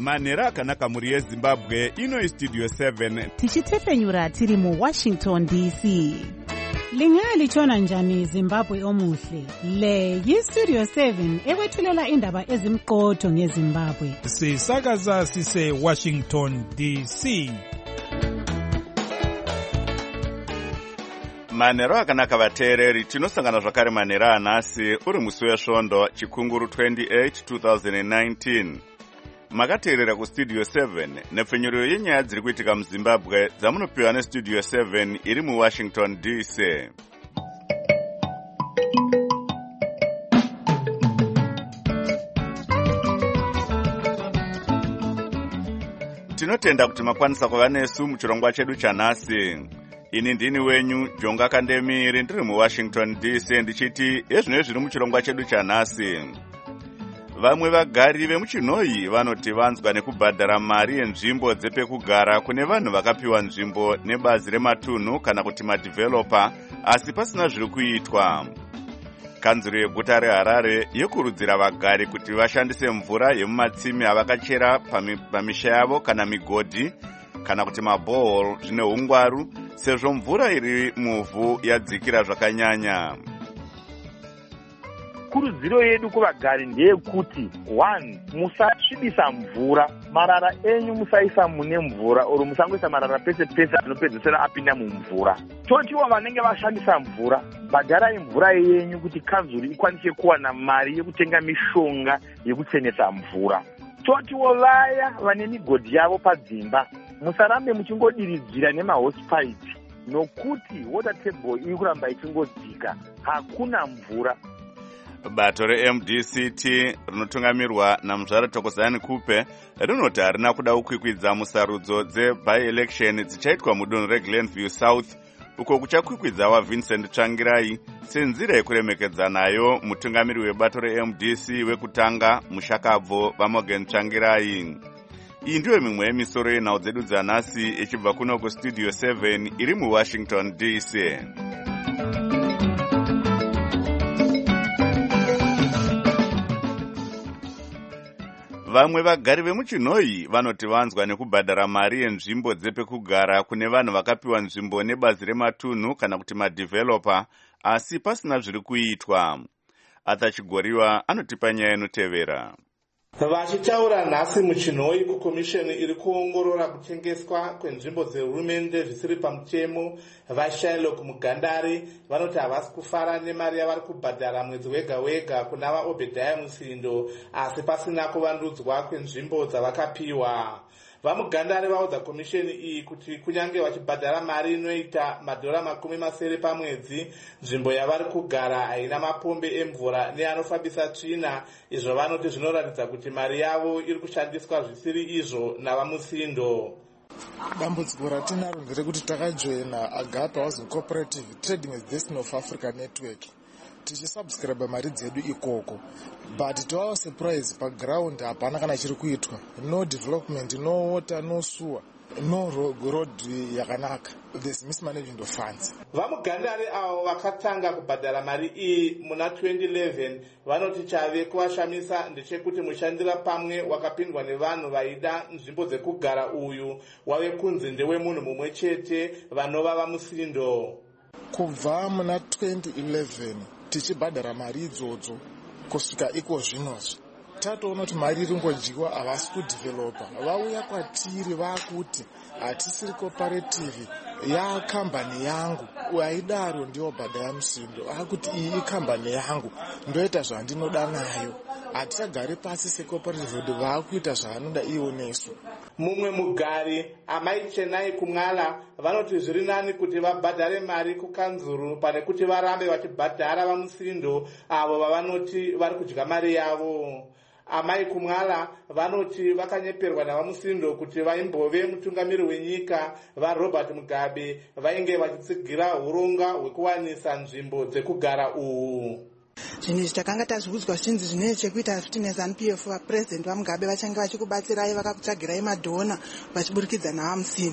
manhero akanaka mhuri yezimbabwe. Ino Studio 7 tichitefenyura tiri muWashington DC. Lingalitshona njani Zimbabwe omuhle? Le yiStudio 7 ekwethulela indaba ezimqotho ngeZimbabwe. Sisakaza sise Washington DC. manhero akanaka vateereri. Tinosangana zvakare manhero anhasi uri musi wesvondo chikunguru 28 2019. Makateerera kuStudio 7 nepfenyuro yenyaya dziri kuitika muZimbabwe dzamunopiwa neStudio 7 iri muWashington DC. Tinotenda kuti makwanisa kuva nesu muchirongwa chedu chanhasi. Ini ndini wenyu Jonga Kandemiri ndiri muWashington DC ndichiti ezvino zviri muchirongwa chedu chanhasi. Vamwe vagari vemuchinhoyi vanoti vanzwa nekubhadhara mari yenzvimbo dzepekugara kune vanhu vakapiwa nzvimbo nebazi rematunhu kana kuti madhivelopa, asi pasina zviri kuitwa. Kanzuro yeguta reHarare yokurudzira vagari kuti vashandise mvura yemumatsime avakachera pamisha yavo kana migodhi kana kuti mabohol zvine ungwaru, sezvo mvura iri muvhu yadzikira zvakanyanya. Kurudziro yedu kuvagari ndeyekuti 1. Musasvibisa mvura. Marara enyu musaisa mune mvura oro musangoisa marara pese pese anopedzesera apinda mumvura. Totiwo vanenge vashandisa mvura, bhadharai mvura yenyu kuti kanzuri ikwanise kuwana mari yekutenga mishonga yekuchenesa mvura. Totiwo vaya vane migodhi yavo padzimba, musarambe muchingodiridzira nemahosepipe nokuti water table iri kuramba ichingodzika, hakuna mvura. Bato reMDCT rinotungamirwa naMuzvara Thokozani Kupe rinoti harina kuda kukwikwidza musarudzo dze-by-election dzichaitwa mudunhu reGlenview South, uko kuchakwikwidza waVincent Tsvangirai senzira yekuremekedza nayo mutungamiri webato reMDC wekutanga Mushakabvo vaMorgan Tsvangirai. Iyi ndiyo mimwe yemisoro yenhau dzedu dzanhasi ichibva kuno kuStudio 7 iri muWashington DC. Vamwe vagari vemuchinhoyi vanoti vanzwa nekubhadhara mari yenzvimbo dzepekugara kune vanhu vakapiwa nzvimbo nebazi rematunhu kana kuti madhivelopa, asi pasina zviri kuitwa. Atachigoriwa anotipa nyaya inotevera. Vachitaura nhasi muchinhoyi kukomisheni iri kuongorora kutengeswa kwenzvimbo dzehurumende zvisiri pamutemo, vaShylock Mugandari vanoti havasi kufara nemari yavari kubhadhara mwedzi wega wega kuna vaObhedhaya Musindo, asi pasina kuvandudzwa kwenzvimbo dzavakapiwa. VaMugandari vaudza komisheni iyi kuti kunyange vachibhadhara mari inoita $70 pamwedzi, nzvimbo yavari kugara haina mapombe emvura neanofambisa tsvina, izvo vanoti zvinoratidza kuti mari yavo iri kushandiswa zvisiri izvo navaMusindo. Dambudziko ratinaro nderekuti takajoina Agape Housing Cooperative Trading with Destiny of Africa Network tichisubscribe mari dzedu ikoko, but to our surprise paground hapana kana chiri kuitwa. No development, no water, no sewer, no road yakanaka. There's mismanagement of funds. VaMugandari avo vakatanga kubhadhara mari iyi muna 2011 vanoti chave kuvashamisa ndechekuti mushandira pamwe wakapindwa nevanhu vaida nzvimbo dzekugara uyu wave kunzi ndewemunhu mumwe chete vanova vaMusindo. Kubva muna 2011 tichibhadhara mari idzodzo kusvika iko zvinozvi tatoona kuti mari iri ngodyiwa, havasi kudhivelopa. Vauya kwatiri vakuti hatisiri cooperative, yakambani yangu, aidaro ndiwo Obhedhaya Musindo akuti iyi ikambani yangu, ndoita zvandinoda nayo, hatichagari pasi secooperative kuti vakuita zvaanoda iwo nesu. Mumwe mugari Amai Chenai Kumwala vanoti zviri nani kuti vabhadhare mari kukanzuru pane kuti varambe vachibhadhara vaMusindo avo vavanoti vari kudya mari yavo. Amai Kumwala vanoti vakanyeperwa navaMusindo kuti vaimbove mutungamiri wenyika vaRobert Mugabe vainge vachitsigira uronga hwekuwanisa nzvimbo dzekugara uhu. Zvinhu izvi takanga tazviudzwa zvinzi zvine chekuita futi neZANU-PF vaPresident vaMugabe vachange vachikubatsirai vakakutsvagirai madhona vachiburikidza navaMusindo.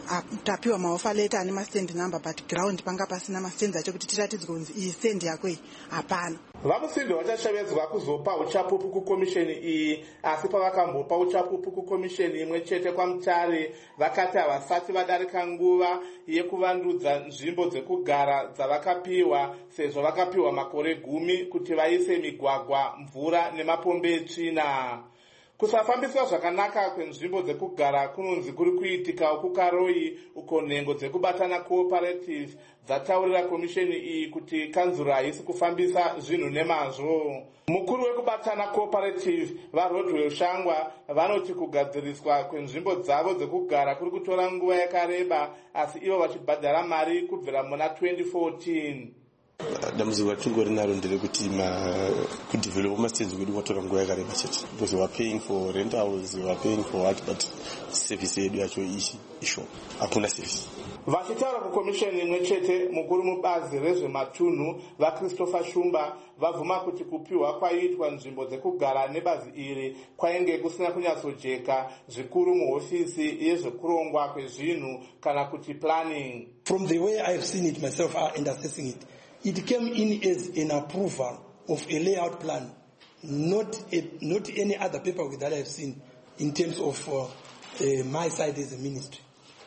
tapiwa maofa leta ane mastand number but ground panga pasina mastand acho kuti tiratidzwe kunzi iyi stand yakwei hapana. vamusindi vachashevedzwa kuzopa uchapupu kukomisheni iyi, asi pavakambopa uchapupu kukomisheni imwe chete kwamutare vakati havasati vadarika nguva yekuvandudza nzvimbo dzekugara dzavakapiwa, sezvo vakapiwa makore 10 kuti vaise migwagwa, mvura nemapombi etsvina. Kusafambiswa zvakanaka kwenzvimbo dzekugara kunonzi kuri kuitika kukaroi, uko nhengo dzekubatana cooperative dzataurira komisheni iyi kuti kanzuro haisi kufambisa zvinhu nemazvo. Mukuru wekubatana cooperative vaRodwell Shangwa vanoti kugadziriswa kwenzvimbo dzavo dzekugara kuri kutora nguva yakareba, asi ivo vachibhadhara mari kubvira muna 2014. dambudziko ratingori naro nderekuti kudevelopa mastenzi kwedu kwatora nguva yakareba chete, because we are paying for rentals, we are paying for what, but service yedu yacho isho hakuna service. Vachitaura kukomisheni imwe chete, mukuru mubazi rezvematunhu vaChristopher Shumba vabvuma kuti kupiwa kwaiitwa nzvimbo dzekugara nebazi iri kwainge kusina kunyatsojeka zvikuru muhofisi yezvekurongwa kwezvinhu kana kuti planning. From the way I have seen it myself and assessing it, it came in as an approval of a layout plan, not any other paperwork that I have seen in terms of my side as a ministry.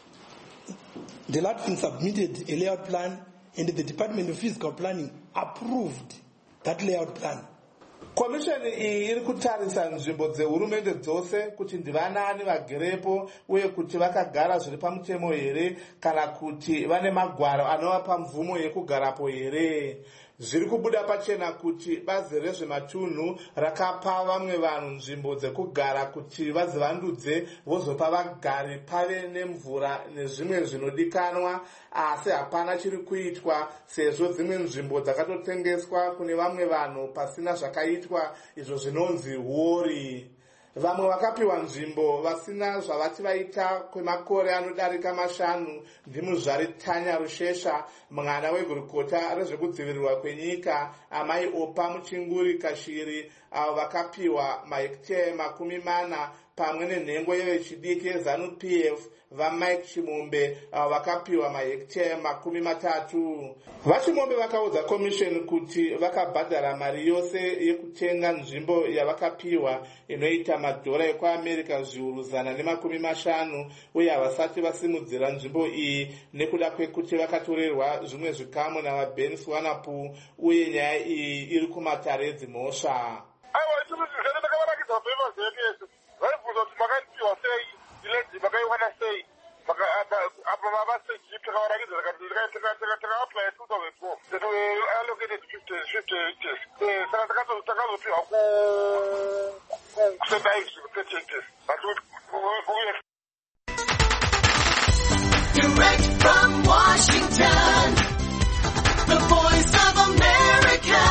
The LATFIN submitted a layout plan and the Department of Physical Planning approved that layout plan. Komisheni iyi iri kutarisa nzvimbo dzehurumende dzose kuti ndivanani vagerepo uye kuti vakagara zviri pamutemo here kana kuti vane magwaro anovapa mvumo yekugarapo here. Zviri kubuda pachena kuti bazi rezvematunhu rakapa vamwe vanhu nzvimbo dzekugara kuti vazivandudze vozopa vagari pave nemvura nezvimwe zvinodikanwa, asi hapana chiri kuitwa sezvo dzimwe nzvimbo dzakatotengeswa kune vamwe vanhu pasina zvakaitwa, izvo zvinonzi huori. Vamwe vakapiwa nzvimbo vasina zvavati vaita kwemakore anodarika 5 ndimuzvari Tanya Rushesha, mwana wegurukota rezvekudzivirirwa kwenyika, amai Opa Muchinguri Kashiri, avo vakapiwa mahekitari 40 pamwe nenhengo yevechidiki yeZANU-PF vaMike Chimombe, avo vakapiwa mahekitari 30. VaChimombe vakaudza komisheni kuti vakabhadhara mari yose yekutenga nzvimbo yavakapiwa inoita madhora ekuAmerica zviuru 150, uye havasati vasimudzira nzvimbo iyi nekuda kwekuti vakatorerwa zvimwe zvikamu navaBen Swanapu, uye nyaya iyi iri kumatare edzimhosva. Direct from Washington, the Voice of America,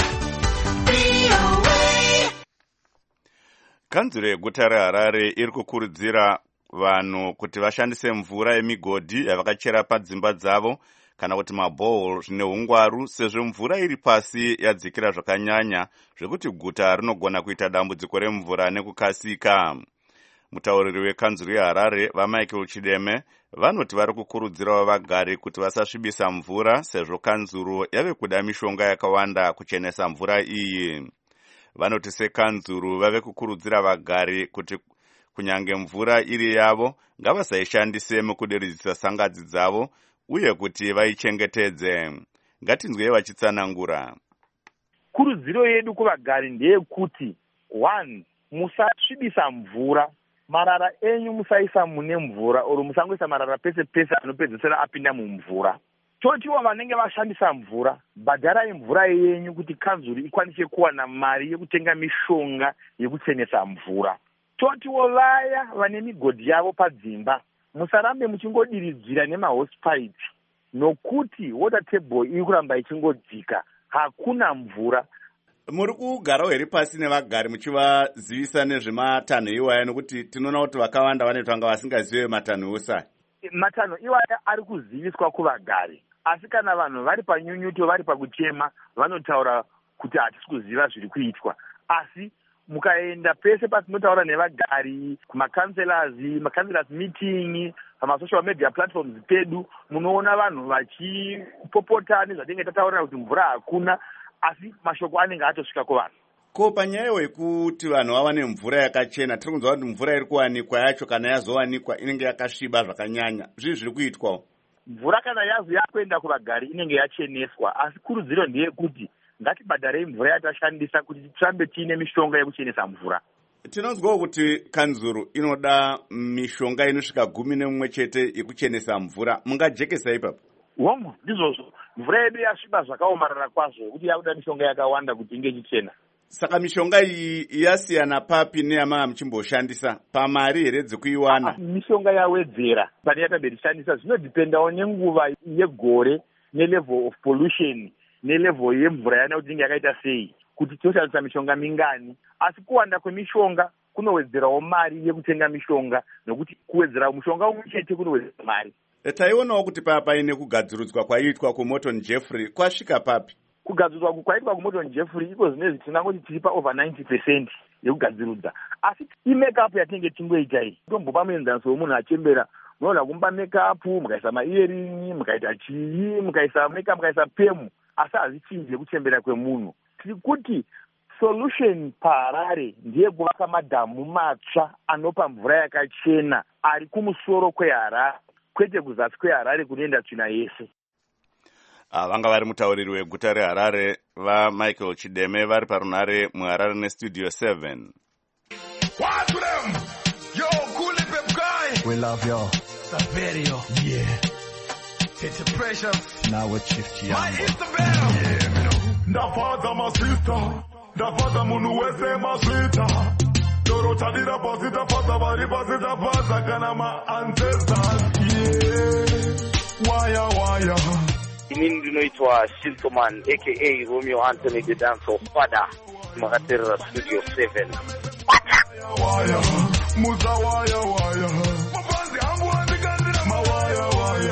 VOA. Kanzuro yeguta reHarare iri kukurudzira vanhu kuti vashandise mvura yemigodhi yavakachera padzimba dzavo kana kuti mabohol zvine ungwaru, sezvo mvura iri pasi yadzikira zvakanyanya zvekuti guta rinogona kuita dambudziko remvura nekukasika. Mutauriri wekanzuro yeHarare vaMichael Chideme vanoti vari kukurudzirawo vagari kuti vasasvibisa mvura, sezvo kanzuro yave kuda mishonga yakawanda kuchenesa mvura iyi. Vanoti sekanzuro vave kukurudzira vagari kuti kunyange mvura iri yavo ngavasaishandise mukudiridzisa sangadzi dzavo uye kuti vaichengetedze. Ngatinzwei vachitsanangura. Kurudziro yedu kuvagari ndeyekuti 1, musasvibisa mvura. Marara enyu musaisa mune mvura, oro musangoisa marara pese pese anopedzesera apinda mumvura. Totiwo vanenge vashandisa mvura, bhadharai mvura yenyu kuti kanzuro ikwanise kuwana mari yekutenga mishonga yekuchenesa mvura. Totiwo vaya vane migodhi yavo padzimba, musarambe muchingodiridzira nemahosipaiti, nokuti water table iri kuramba ichingodzika, hakuna mvura. Muri kugarawo here pasi nevagari muchivazivisa nezvematanho iwaya, nokuti tinoona kuti vakawanda vanoitwa nga vasingazive matanho usa. Matanho iwaya ari kuziviswa kuvagari, asi kana vanhu vari panyunyuto vari pakuchema vanotaura kuti hatisi kuziva zviri kuitwa. Asi mukaenda pese patinotaura nevagari, kumakanselors meeting, pamasocial media platforms pedu munoona vanhu vachipopota nezvatinenge tataurira kuti mvura hakuna, asi mashoko anenge atosvika kuvanhu. Ko panyaya yekuti vanhu vawane mvura yakachena, tiri kunzwa kuti mvura iri kuwanikwa yacho kana yazowanikwa inenge yakasviba zvakanyanya. Zviri kuitwawo. Mvura kana yakuenda kuvagari inenge yacheneswa, asi kurudziro ndeyekuti ngatibhadharei mvura yatashandisa kuti tirambe tiine mishonga yekuchenesa mvura. Tinonzwawo kuti Kanzuru inoda mishonga inosvika 11 chete yekuchenesa mvura. Mungajekesa ipapo? Hongu, ndizvozvo. Mvura yedu yasviba zvakaomarara kwazvo kuti yakuda mishonga yakawanda kuti inge ichichena. Saka mishonga iyi yasiyana papi neyamanga muchimboshandisa? Pamari here dzekuiwana? Mishonga yawedzera pane yatabvetishandisa. Zvinodipendawo nenguva yegore, nelevel of pollution, nelevel yemvura yana kuti inge yakaita sei, kuti toshandisa mishonga mingani. Asi kuwanda kwemishonga kunowedzerawo mari yekutenga mishonga, nokuti kuwedzera mushonga umwe chete kunowedzera mari. Taionawo kuti paine kugadzirudzwa kwaitwa kuMorton Jeffrey kwasvika papi? Kugadzirudzwa kwaitwa kuMorton Jeffrey iko zvinezvi tinangoti tiri pa over 90% yekugadzirudza. Asi i-makeup yatinenge tingoita iyi, tombopa muenzaniso wemunhu achembera, munoda kumba makeup, mukaisa ma-earring, mukaita chii, mukaisa makeup, mukaisa pemu, asi hazvichinji yekuchembera kwemunhu. Tiri kuti solution paHarare ndiye kuvaka madhamu matsva anopa mvura yakachena ari kumusoro kweHarare, kwete kuzasi kweHarare kunoenda tsvina yese. Vanga vari mutauriri weguta reHarare vaMichael Chideme vari parunare muHarare neStudio 7. Watch them! Yo, cool pep guy! We love you. Saverio. Yeah. It's a pressure. Now with Chief Chiambo. My Isabel! Yeah, me know. Ndafaza masista, ndafaza munu wese maswita. Doro tadira pasita faza bari pasita faza kana ma ancestors. Yeah. Waya. Inini ndinoitwa Shiltoman aka Romeo Anthony the Dance of Father Makaterra Studio 7. Waya, muza waya. Mabanzi hangu andikandira mawaya.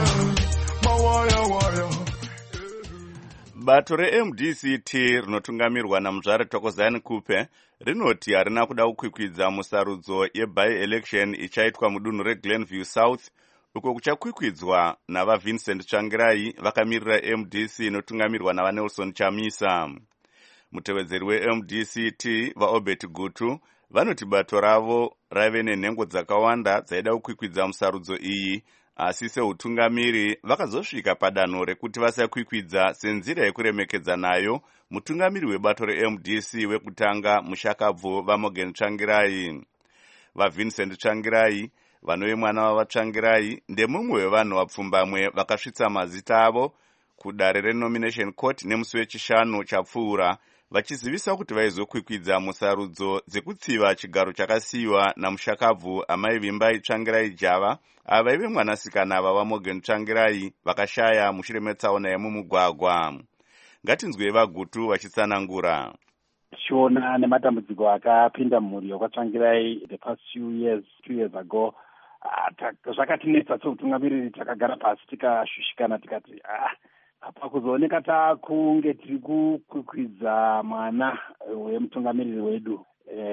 Bato reMDCT rinotungamirwa naMuzvare Thokozani Kupe rinoti harina kuda kukwikwidza musarudzo yeby-election ichaitwa mudunhu reGlenview South, uko kuchakwikwidzwa navaVincent Tsvangirai vakamirira MDC inotungamirwa navaNelson Chamisa. Mutevedzeri weMDCT vaObert Gutu vanoti bato ravo rave nenhengo dzakawanda dzaida kukwikwidza musarudzo iyi, asi seutungamiri vakazosvika padanho rekuti vasakwikwidza senzira yekuremekedza nayo mutungamiri webato reMDC wekutanga mushakabvu vaMorgan Tsvangirai. VaVincent Tsvangirai vanove mwana wavaTsvangirai ndemumwe wevanhu vapfumbamwe vakasvitsa mazita avo kudare renomination court nemusi wechishanu chapfuura, vachizivisa kuti vaizokwikwidza musarudzo dzekutsiva chigaro chakasiyiwa namushakabvu amai Vimbai Tsvangirai Java avaive mwanasikana vavaMorgan Tsvangirai vakashaya mushure metsaona yemumugwagwa. Ngatinzwei vaGutu vachitsanangura. Tichiona nematambudziko akapinda mumhuri yakwaTsvangirai the past 2 years ago, zvakatinetsa seutungamiriri takagara pasi tikashushikana tikati apa kuzooneka takunge tiri kukwikwidza mwana wemutungamiriri wedu,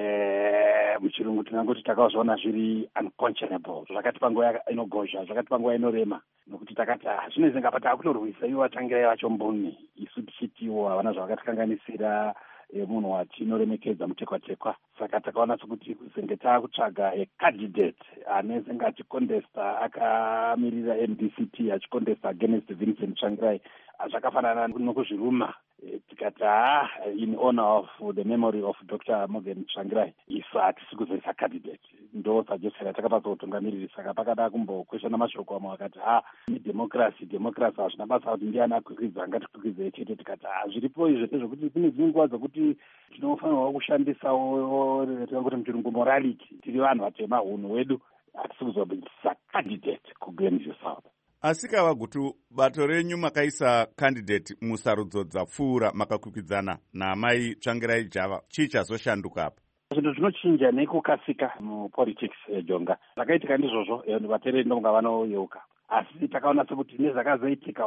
muchirungu tinangoti takazviona zviri unconscionable, zvakatipa nguva inogozha, zvakatipa nguva inorema, nokuti takati zvinezvi ngapa takutorwisa ivo Tsvangirai vacho mbuni, isu tichitiwo havana zvavakatikanganisira munhu watinoremekedza mutekwa-tekwa. Saka takaona sokuti senge taakutsvaga candidate anenge achikondesta akamirira MDCT achikondesta against Vincent Tsvangirai, zvakafanana nokuzviruma tikati in honor of the memory of Dr. Morgan Tsvangirai isu hatisi kuzoisa candidate, ndo suggestion yatakapa seutungamiriri. Saka pakada kumbokweshana mashoko amwe akati democracy hazvina basa kuti ndiani akwikwidza, ngatikwikwidze chete. Tikati zviripo izvo zvokuti kune dzimwe nguva dzokuti tinofanirwa kushandisawo tikangoti muchirungu morality, tiri vanhu vatema, hunhu hwedu, hatisi kuzoisa candidate kuGlenview South. Asi kavaGutu, bato renyu makaisa candidate musarudzo dzapfuura makakwikwidzana naamai Tsvangirai Java, chii chazoshanduka apa? Zvinhu zvinochinja nekukasika mupolitics Jonga. Zvakaitika ndizvozvo vateereri ndonga vanoyeuka, asi takaona sekuti nezvakazoitika,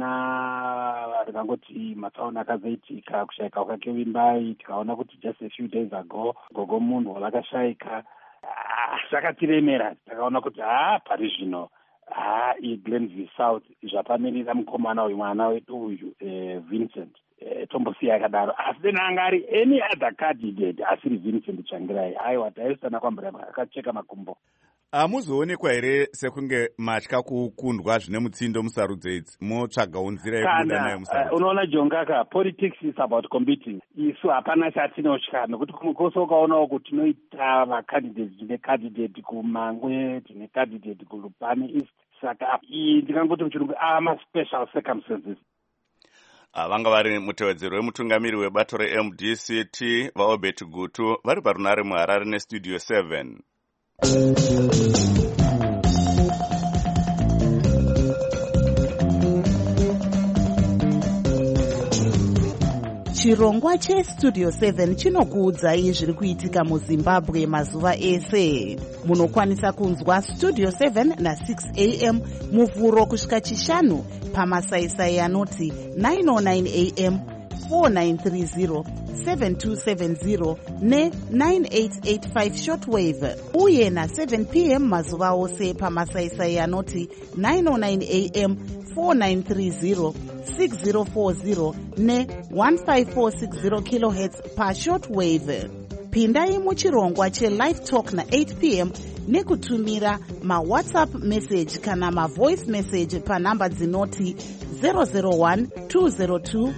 ukaona ndingangoti matsaona akazoitika, kushayika kwakevimbai, tikaona kuti just a few days ago gogo munhu vakashayika, zvakatiremera. Takaona kuti pari zvino iglenville south zvapamirira mukomana uyu mwana wedu uyu Vincent tombosiya yakadaro asi then anga ari any other candidate asiri Vincent Tsvangirai aiwa taisana kwambura akacheka makumbo. Hamuzoonekwa here sekunge matya kukundwa zvine mutsindo musarudzo idzi motsvagawo nzira yekubuda nayo musarudzo? Unoona Jongaka, politics is about competing. Isu hapana chatinotya nokuti kumukoso ukaonawo kuti tinoita vacandidates tine candidate kuMangwe tine candidate kuLupane East saka ndingangoti muchirungu special circumstances. Vanga vari mutevedzeri wemutungamiri webato reMDCT vaObert Gutu vari parunare muHarare neStudio 7. Chirongwa cheStudio 7 chinokuudzai zviri kuitika muZimbabwe mazuva ese. Munokwanisa kunzwa Studio 7 na6 am muvhuro kusvika chishanu pamasaisai anoti 909 am, 4930, 7270 ne9885 shortwave uye na7 pm mazuva ose pamasaisai anoti 909 am, 4930, 6040 ne1546 kHz pashortwave. Pindai muchirongwa chelive talk na8 pm nekutumira mawhatsapp message kana mavoice message panhamba dzinoti 001 202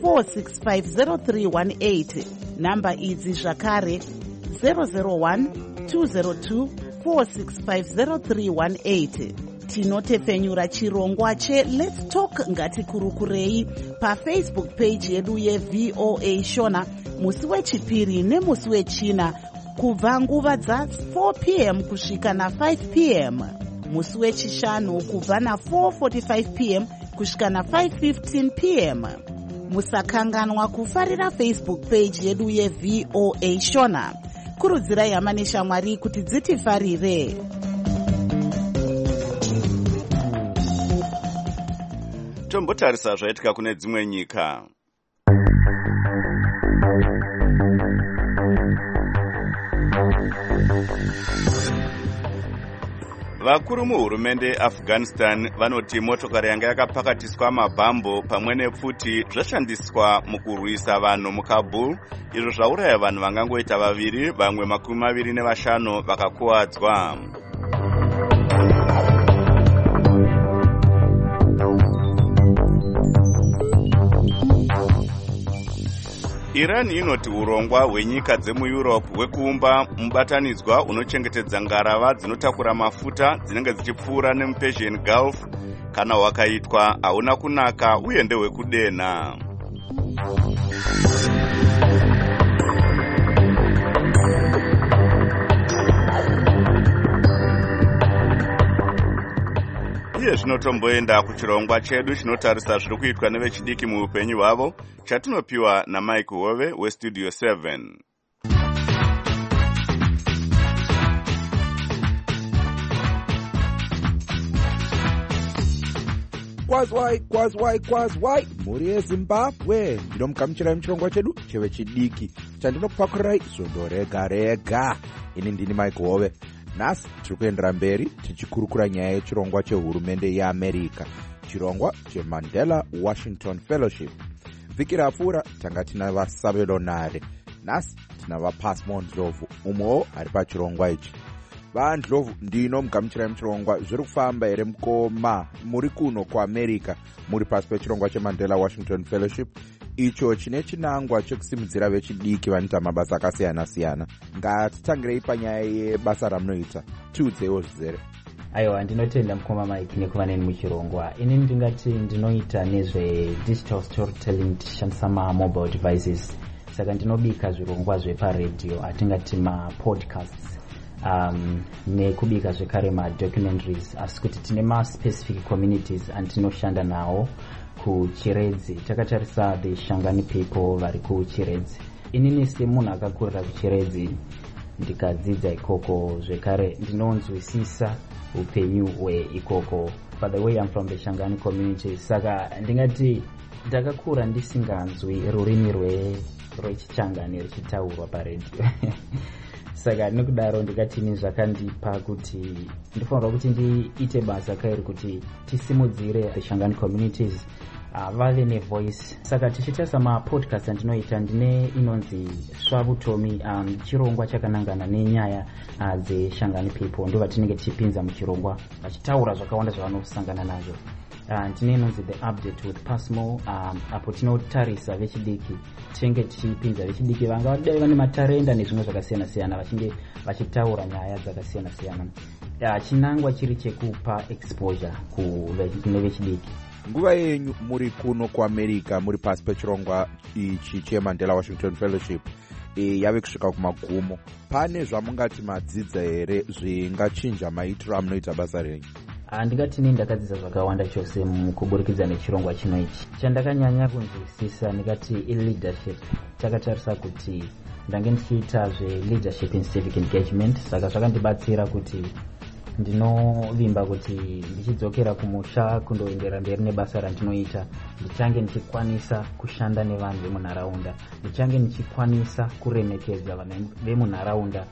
4650318. Namba idzi zvakare 001 202 4650318. Tinotepfenyura chirongwa cheLet's Talk ngatikurukurei paFacebook page yedu yeVOA Shona musi wechipiri nemusi wechina kubva nguva dza4 pm kusvika na5 pm, musi wechishanu kubva na4:45 pm kusvika na5:15 pm. Musakanganwa kufarira Facebook page yedu yeVOA Shona. Kurudzirai hama neshamwari kuti dzitifarire. Tombotarisa zvaitika kune dzimwe nyika. Vakuru muhurumende Afghanistan vanoti motokari yanga yakapakatiswa mabhambo pamwe nepfuti zvashandiswa mukurwisa vanhu muKabul, izvo zvauraya vanhu vangangoita 2, vamwe 25 vakakuwadzwa. Iran inoti urongwa hwenyika dzemuEurope hwekuumba mubatanidzwa unochengetedza ngarava dzinotakura mafuta dzinenge dzichipfuura nemuPersian Gulf kana hwakaitwa hauna kunaka uye ndehwekudenha. Iye zvinotomboenda kuchirongwa chedu chinotarisa zviri kuitwa nevechidiki muupenyu hwavo, chatinopiwa naMike Hove weStudio 7. Kwazwai mhuri yeZimbabwe, ndinomugamuchirai muchirongwa chedu chevechidiki chandinokupakurirai zondo rega rega. Ini ndini Mike Hove. Nhasi tiri kuendera mberi tichikurukura nyaya yechirongwa chehurumende yeAmerica, chirongwa cheMandela Washington Fellowship. Vhiki rapfuura tanga tina vaSabelonare, nhasi tina vaPasmo Ndlovu, umwewo ari pachirongwa ichi. VaNdlovu ndino mugamuchirai muchirongwa zviri kufamba here mukoma muri kuno kuAmerica muri pasi pechirongwa cheMandela Washington Fellowship, icho chine chinangwa chekusimudzira vechidiki vanoita mabasa akasiyana-siyana. Ngatitangirei panyaya yebasa ramunoita. Tiudzewo zvizere. Aiwa, ndinotenda mukoma Mike nekuva neni muchirongwa. Ini ndingati ndinoita nezvedigital storytelling tichishandisa mobile devices. Saka ndinobika zvirongwa zveparadio atingati mapodcasts, nekubika zvekare madocumentaries, asi kuti tine maspecific communities antinoshanda nawo kuChiredzi. Takatarisa the Shangani people vari kuChiredzi. Inini semunhu akakurira kuChiredzi ndikadzidza ikoko, zvekare ndinonzwisisa upenyu hweikoko. By the way, I'm from the Shangani community, saka ndingati ndakakura ndisinganzwi rurimi rwechichangani richitaurwa paradio. saka nekudaro ndikatini zvakandipa kuti ndifanira kuti ndiite basa kairi kuti tisimudzire the Shangani communities vave nevoice. Saka tichitarisa mapodcast andinoita ndine inonzi Swavutomi, chirongwa chakanangana nenyaya dzeshangani people, ndo vatinenge tichipinza muchirongwa vachitaura zvakawanda zvavanosangana nazvo. Ndine inonzi the update with Pasmo, apo tinotarisa vechidiki, tinenge tichipinza vechidiki vanga vadai vane matarenda nezvimwe zvakasiyana siyana vachinge vachitaura nyaya dzakasiyana siyana. Chinangwa chiri chekupa exposure kune vechidiki. Nguva yenyu muri kuno kuAmerica, muri pasi pechirongwa ichi cheMandela Washington Fellowship yave kusvika kumagumo. Pane zvamungati madzidza here zvingachinja maitiro amunoita basa renyu? Ndingatini ndakadzidza zvakawanda chose mukuburikidza nechirongwa chino ichi. Chandakanyanya kunzwisisa ndikati leadership. Takatarisa kuti ndange ndichiita leadership in civic engagement, saka zvakandibatsira kuti ndinovimba kuti ndichidzokera kumusha kundoendera mberi nebasa randinoita ndichange ndichikwanisa kushanda nevanhu vemunharaunda, ndichange ndichikwanisa kuremekedza vanhu vemunharaunda.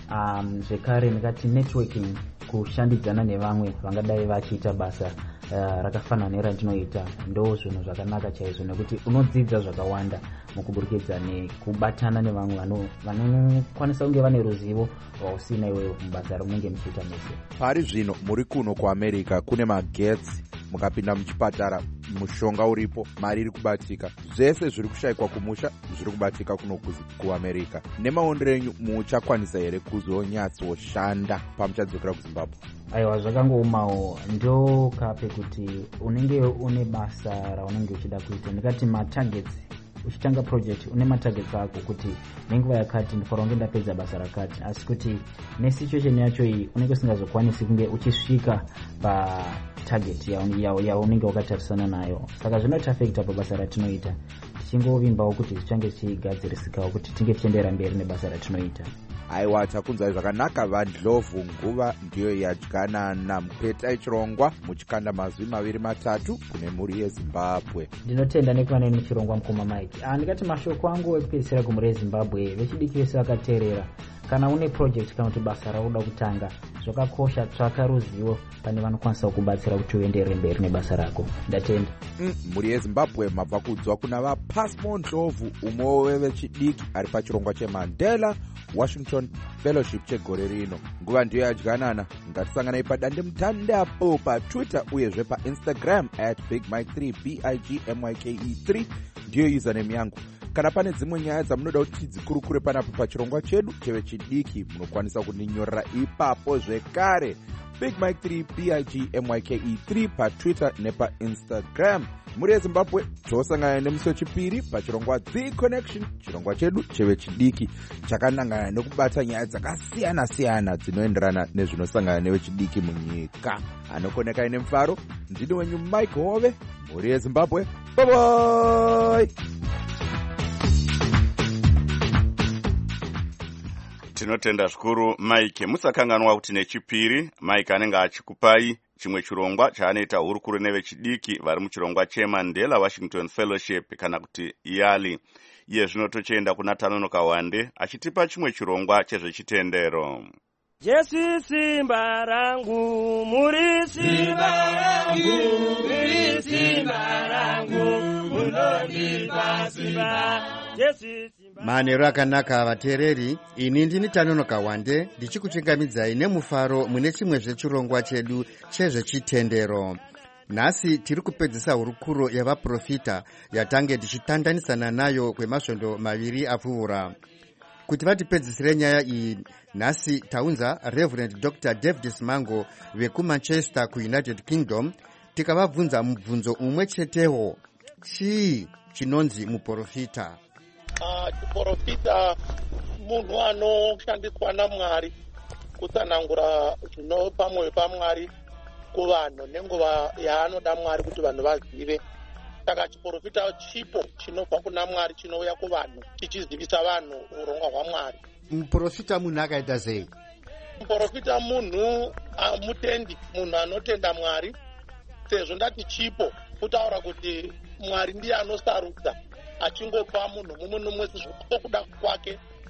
Zvekare ndikati networking, kushandidzana nevamwe vangadai vachiita basa rakafanana nerandinoita, ndo zvinhu zvakanaka chaizvo nekuti unodzidza zvakawanda mukuburikidza nekubatana nevamwe vanokwanisa kunge vane ruzivo rwausina iwewe mubasa ramunenge muchiita mese. Pari zvino muri kuno kuAmerica kune magetsi, mukapinda muchipatara mushonga uripo, mari iri kubatika, zvese zviri kushayikwa kumusha zviri kubatika kuno kuAmerica. Nemaondero enyu muchakwanisa here kuzonyatsoshanda pamuchadzokera kuZimbabwe? Aiwa, zvakangoumawo ndo kape kuti unenge une basa raunenge uchida kuita. Ndikati matargets, uchitanga project une matargets ako kuti nenguva yakati ndifanira kunge ndapedza basa rakati, asi kuti nesituation yacho iyi unenge usingazokwanisi kunge uchisvika patarget yaunenge wakatarisana nayo. Saka zvinotiafekta pabasa ratinoita, tichingovimbawo kuti zvichange chigadzirisikawo kuti tinge tichiendera mberi nebasa ratinoita. Aiwa, takunzwai zvakanaka. Vandlovu, nguva ndiyo yadyanana. Mupeta ichirongwa muchikanda mazwi 2-3 kune mhuri yeZimbabwe. Ndinotenda nekuva neni muchirongwa mukoma Mike. Ndikati mashoko angu ekupedzisira kumhuri yeZimbabwe, vechidiki vese vakateerera, kana une project kana kuti basa rauda kutanga, zvakakosha tsvaka ruzivo pane vanokwanisa kukubatsira kuti uendere mberi nebasa rako. Ndatenda. Mhuri yeZimbabwe mabva kudzwa kuna vaPasmo Ndlovu, umwe wevechidiki ari pachirongwa cheMandela Washington Fellowship chegore rino. Nguva ndiyo yadyanana. Ngatisanganai padande mutandapo paTwitter uyezve paInstagram @BigMike3 BIGMYKE3 ndiyo username yangu. Kana pane dzimwe nyaya dzamunoda kuti dzikurukure panapo pachirongwa chedu chevechidiki, munokwanisa kuninyorera ipapo zvekare. BigMike3 BIGMYKE3 paTwitter nepaInstagram. Muri yeZimbabwe tosangana nemusi wechipiri pachirongwa The Connection, chirongwa chedu chevechidiki chakanangana nekubata nyaya dzakasiyana siyana dzinoenderana nezvinosangana nevechidiki munyika. Anokonekai nemufaro, ndini wenyu Mike Hove, muri yeZimbabwe. Bye bye. Tinotenda zvikuru Mike. Musakanganwa kuti nechipiri Mike anenge achikupai chimwe chirongwa chaanoita hurukuru nevechidiki vari muchirongwa cheMandela Washington Fellowship kana kuti YALI. Iye zvino tochienda kuna Tanonoka Wande achitipa chimwe chirongwa chezvechitendero. Jesu simba rangu, muri simba rangu, muri simba rangu, munondipa simba. Manheru akanaka vateereri, ini ndini Tanonoka Wande ndichikuchingamidzai nemufaro mune chimwe zvechirongwa chedu chezvechitendero. Nhasi tiri kupedzisa hurukuro yavaprofita yatange tichitandanisana nayo kwemasvondo 2 apfuura. Kuti vatipedzisire nyaya iyi, nhasi taunza Reverend Dr. David Simango vekuManchester kuUnited Kingdom, tikavabvunza mubvunzo umwe chetewo: chii chinonzi muprofita? Muprofita munhu anoshandiswa naMwari kutsanangura zvino pamwoyo paMwari kuvanhu nenguva yaanoda Mwari kuti vanhu vazive. Saka chiprofita chipo chinobva kuna Mwari chinouya kuvanhu chichizivisa vanhu urongwa hwaMwari. Muprofita munhu akaita sei? Muprofita munhu mutendi, munhu anotenda Mwari. Sezvo ndati chipo, kutaura kuti Mwari ndiye anosarudza, achingopa munhu mumwe nomwe sezvokuda kwake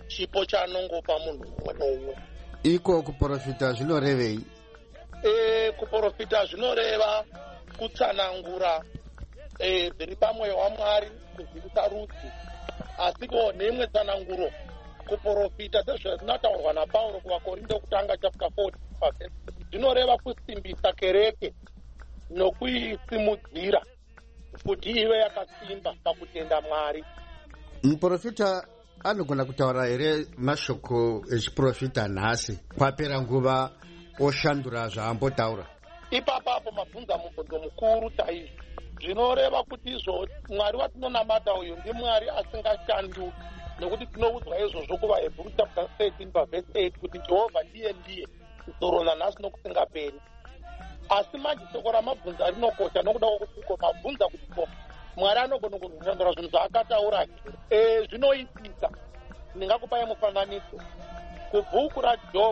chipo chaanongopa munhu umwe noumwe. Iko kuprofita zvinorevei? Kuprofita zvinoreva kutsanangura zviri pamwoyo waMwari, kuzivisa rudzi. Asiko neimwe tsananguro kuprofita sezvazvinataurwa naPauro kuvaKorinde kutanga chapter 40 zvinoreva kusimbisa kereke nokuisimudzira kuti ive yakasimba pakutenda Mwari. Muprofita anogona kutaura here mashoko echiprofita nhasi kwapera nguva oshandura zvaambotaura? Ipapapo mabvunza mubvunzo mukuru chaizvo. Zvinoreva kuti izvo Mwari watinonamata uyu ndiMwari asingashanduki, nokuti tinoudzwa izvozvo kuvaHebheru chapter 13 verse 8 kuti Jehovha ndiye dzoro nanhasi nokusingaperi. Asi manje shoko ramabvunza rinokosha nokuda kwokuti mabvunza kuti Mwari anogona kushandura zvinhu zvaakataura. Zvinoitika. Ndingakupai mufananidzo kubhuku raJob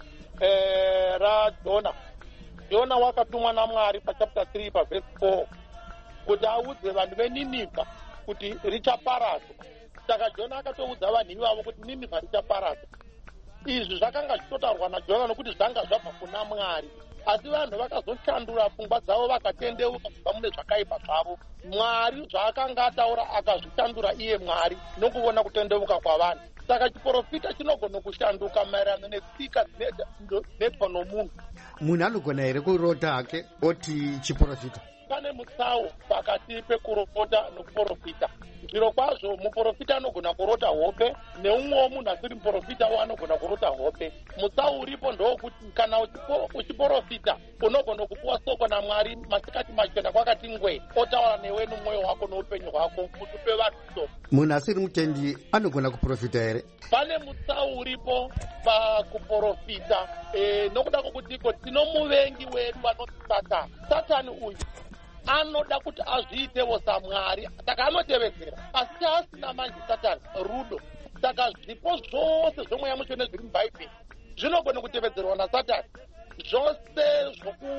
raJona. Jona wakatumwa naMwari pachapter 3 verse 4 kuti audze vanhu veNinivha kuti richaparadzwa. Saka Jona akatoudza vanhu ivavo kuti Ninivha richaparadzwa. Izvi zvakanga zvitotaurwa naJona nokuti zvanga zvabva kuna Mwari. Asi vanhu vakazoshandura pfungwa dzavo vakatendeuka kubva mune zvakaipa zvavo. Mwari zvaakanga ataura akazvishandura iye Mwari nokuona kutendeuka kwavanhu. Saka chiprofita chinogona kushanduka maererano netsika dzinoitwa nomunhu. Munhu anogona here kurota hake oti chiprofita? Pane mutsau pakati pekurota nokuprofita. Zviro kwazvo muprofita anogona kurota hope, neumwewo munhu asiri muprofita anogona kurota hope. Mutsau uripo ndowokuti kana uchiprofita unogona kupuwa soko naMwari masikati machena kwakati ngwe, otaura newe nomwoyo wako noupenyu hwako kuti upe vanhu soko. Munhu asiri mutendi anogona kuprofita here? Pane mutsau uripo pakuprofita nokuda kwokutiko tino muvengi wedu vanoti Satani. Satani uyu anoda kuti azviitewo saMwari, saka anotevedzera. Asi chaasina manje Satani rudo. Saka zvipo zvose zvomweya mutsvene zviri mubhaibheri zvinogona kutevedzerwa naSatani. Zvose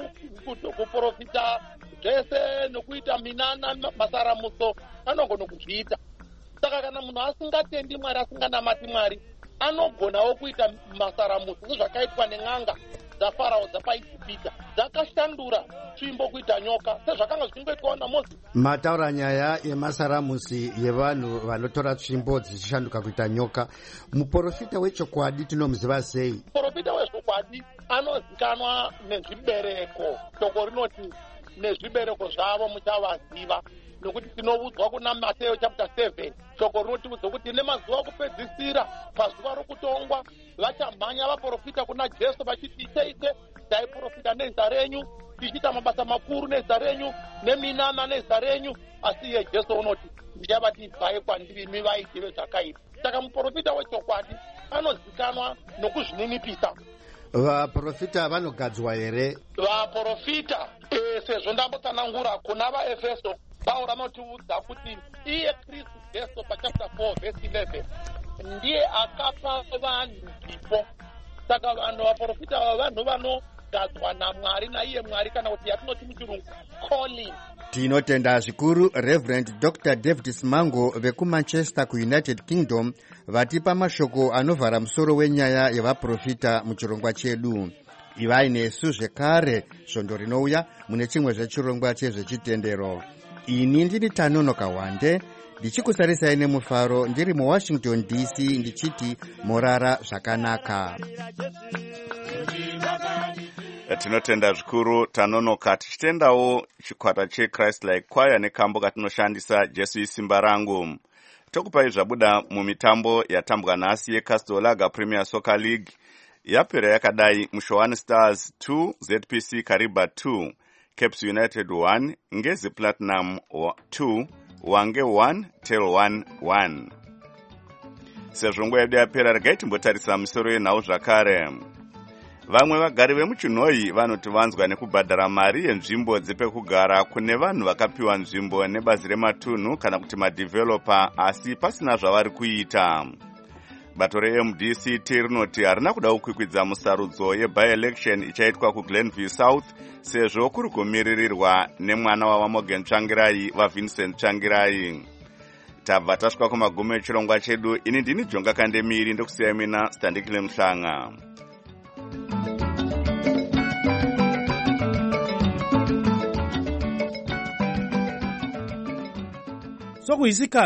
zvokuprofita, zvese nokuita minana, masaramuso anogona kuzviita. Saka kana munhu asingatendi Mwari, asinganamati Mwari, anogonawo kuita masaramuso sezvakaitwa nen'anga dzaFarao dzapaIjipita, dzakashandura tsvimbo kuita nyoka sezvakanga zvichingoitwa naMozisi. Mataura nyaya yemasaramusi yevanhu vanotora tsvimbo dzichishanduka kuita nyoka. Muprofita wechokwadi tinomuziva sei? Muprofita wechokwadi anozikanwa nezvibereko. Shoko rinoti nezvibereko zvavo muchavaziva, nokuti tinoudzwa kuna Mateo chapter 7. Shoko rinotiudza kuti nemazuva okupedzisira, pazuva rokutongwa, vachamhanya vaprofita kuna Jesu vachiti ite taiprofita nezita renyu, tichiita mabasa makuru nezita renyu, neminama nezita renyu. Asi iye Jesu unoti ndichavati ibvai kwandiri imi vaitive zvakaipa. Saka muprofita wechokwadi anozikanwa nokuzvininipisa. Vaprofita vanogadzwa here? Vaprofita sezvo ndambotsanangura kuna vaEfeso, Pauro anotiudza kuti iye Kristu Jesu pachapter 4 verse 11 ndiye akapa vanhu zvipo. Saka vanhu vaprofita vanhu vanogadzwa naMwari, naiye Mwari, kana kuti yatinoti muchirungu calling. Tinotenda zvikuru Reverend Dr. David Simango vekuManchester kuUnited Kingdom vatipa mashoko anovhara musoro wenyaya yevaprofita muchirongwa chedu. Ivai nesu zvekare svondo rinouya mune chimwe zvechirongwa chezvechitendero. Ini ndiri Tanonoka Wande ndichikusarisai nemufaro ndiri muWashington DC ndichiti morara zvakanaka. Tinotenda zvikuru Tanonoka, tichitendawo chikwata cheChrist Like Choir nekambo katinoshandisa Jesu isimba rangu. Tokupai zvabuda mumitambo yatambwa nhasi yeCastle Lager Premier Soccer League. Yapera yakadai Mushowan Stars 2, ZPC Kariba 2, Caps United 1, Ngezi Platinum 2, Wange 1, Tel 1. Sezvo nguva yedu yapera, regai timbotarisa misoro yenhau zvakare. Vamwe vagari vemuchinhoi vanoti vanzwa nekubhadhara mari yenzvimbo dzepekugara kune vanhu vakapiwa nzvimbo nebazi rematunhu kana kuti madheveloper, asi pasina zvavari kuita. Bato reMDCT rinoti harina kuda kukwikwidza musarudzo yeby-election ichaitwa kuGlenview South sezvo kuri kumiririrwa nemwana wavaMorgan Tsvangirai vaVincent Tsvangirai. tabva tasvika kumagumo echirongwa chedu. Ini ndini Jonga Kandemiri ndokusiya mina Standikile Mhlanga. Sokuyisikhathi